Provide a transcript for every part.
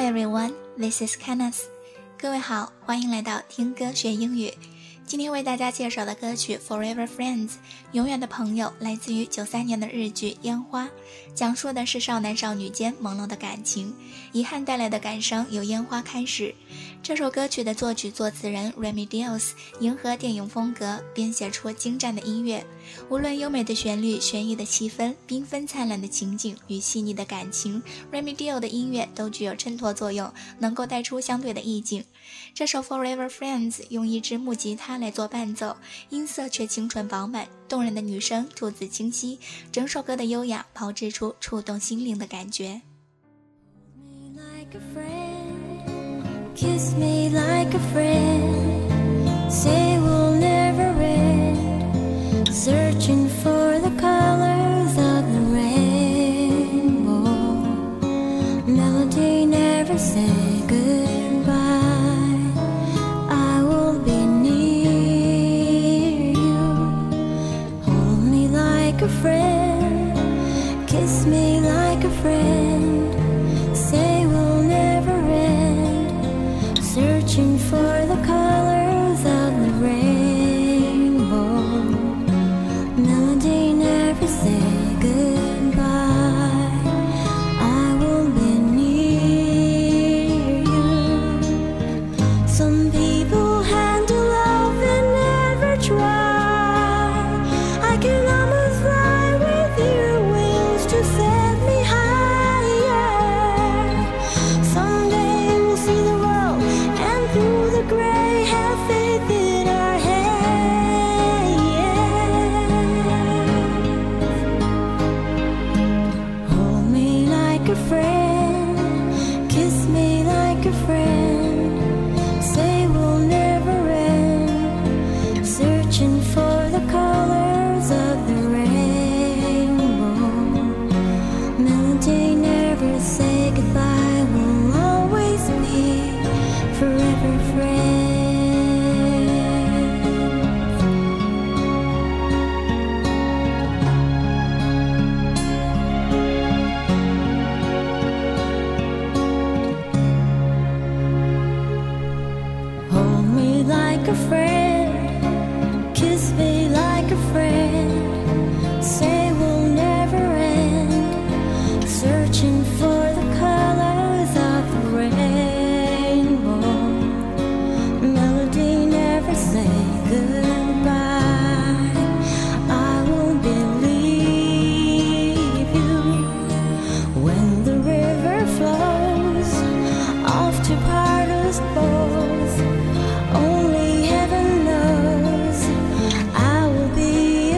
everyone, this is Kenneth. 各位好，欢迎来到听歌学英语。今天为大家介绍的歌曲 Forever Friends 永远的朋友来自于93年的日剧烟花，讲述的是少男少女间朦胧的感情，遗憾带来的感伤由烟花开始。这首歌曲的作曲作词人 Remedios 迎合电影风格，编写出精湛的音乐，无论优美的旋律、悬疑的气氛、缤纷灿烂的情景与细腻的感情， Remedios 的音乐都具有衬托作用，能够带出相对的意境。这首 Forever Friends 用一支木吉他来做伴奏，音色却清纯饱满，动人的女声吐字清晰，整首歌的优雅炮制出触动心灵的感觉。 Kiss me like a friend, say we'll never end, searching for the colors of the rainbow, melody never say goodbye, I will be near you, hold me like a friend, kiss me like a friend, say we'll never end, searching for the colors of the rainbow, melody never say goodbye, I will be near you. Some people handle love and never try, I can almost fly with your wings to set me higher, someday we'll see the world and through the gray have faith in our hands. Hold me like a friend, kiss me like a friend, say we'll never end, searching for the colors of the rainbow, melody never say goodbye, we'll always be forever friends. Hold me like a friend, kiss me like a friend, say we'll never end, searching for the colors of the rainbow, melody never say goodbye, I will believe you when the river flows off to Paradise both, only heaven knows I will be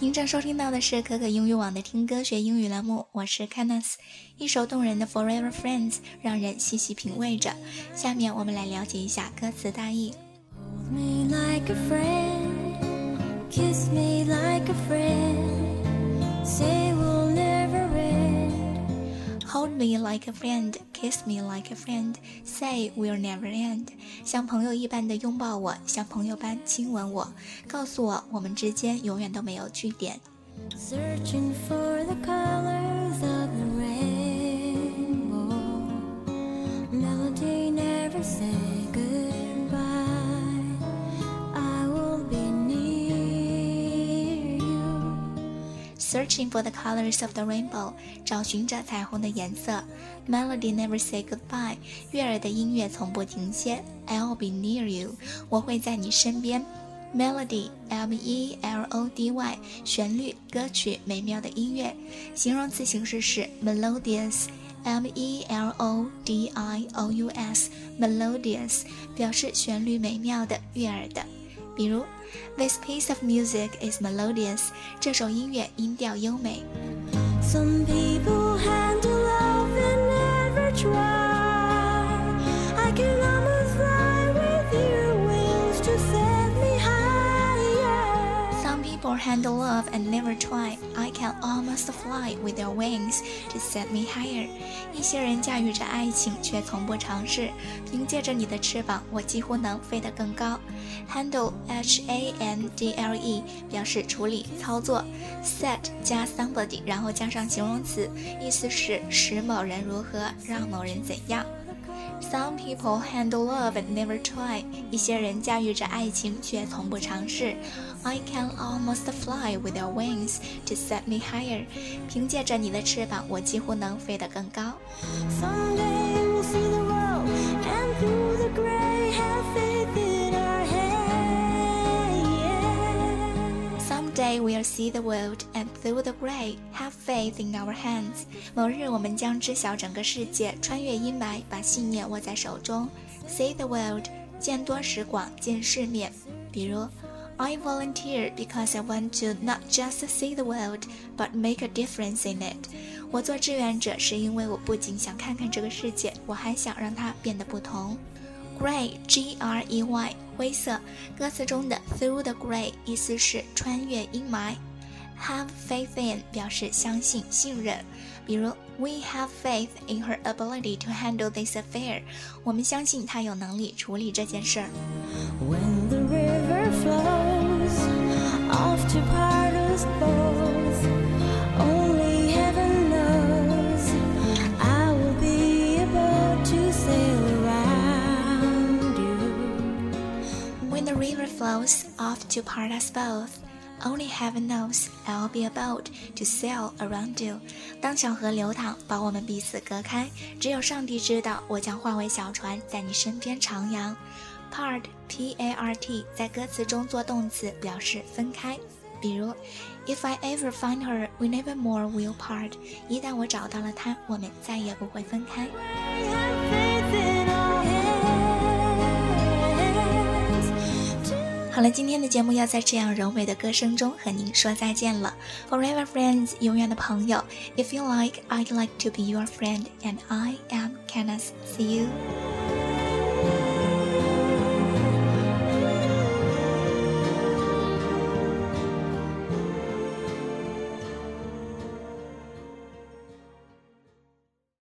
您正收听到的是可可英语网的听歌学英语栏目，我是 Candice。一首动人的 Forever Friends 让人细细品味着。下面我们来了解一下歌词大意。 Hold me like a friend, kiss me like a friend, say we'll never end. Hold me like a friend, kiss me like a friend, say we'll never end. 像朋友一般的拥抱我，像朋友般亲吻我，告诉我我们之间永远都没有句点。 Searching for the colors of the rainbow, melody never say goodbye. I will be near you. Searching for the colors of the rainbow， 找寻着彩虹的颜色。Melody never say goodbye， 悦耳的音乐从不停歇。I'll be near you， 我会在你身边。Melody M-E-L-O-D-Y， 旋律、歌曲、美妙的音乐。形容词形式是 melodious M-E-L-O-D-I-O-U-S melodious， 表示旋律美妙的、悦耳的。比如 This piece of music is melodious， 这首音乐音调优美。 Some people handle love and never try. I can almost fly with your wings to set me higher. Some people handle love and never try. I can almost fly with their wings to set me higher. 一些人驾驭着爱情，却从不尝试。凭借着你的翅膀，我几乎能飞得更高。Handle H-A-N-D-L-E 表示处理、操作。Set 加 somebody， 然后加上形容词，意思是使某人如何，让某人怎样。Some people handle love and never try. 一些人驾驭着爱情，却从不尝试。I can almost fly with your wings to set me higher. 凭借着你的翅膀，我几乎能飞得更高。 Someday we'll see the world and through the gray have faith in our hands. Someday we'll see the world and through the gray have faith in our hands. 某日我们将知晓整个世界，穿越阴霾，把信念握在手中。See the world， 见多识广，见世面。比如I volunteer because I want to not just see the world, but make a difference in it. 我做志愿者是因为我不仅想看看这个世界，我还想让它变得不同。Gray, G-R-E-Y， 灰色。歌词中的 through the gray 意思是穿越阴霾。Have faith in 表示相信、信任。比如 We have faith in her ability to handle this affair. 我们相信她有能力处理这件事儿。 When the river flows off to part us both, only heaven knows I will be able to sail around you. When the river flows off to part us both, only heaven knows I'll be able to sail around you. 当小河流淌，把我们彼此隔开，只有上帝知道，我将化为小船，在你身边徜徉。Part, P-A-R-T 在歌词中做动词，表示分開。比如 If I ever find her, we never more will part. 一旦我找到了她，我们再也不会分開。 Have faith in our hands. 好了，今天的节目要在这样柔美的歌声中和您说再见了。Forever friends， 永远的朋友。If you like, I'd like to be your friend, and I am Candice. See you.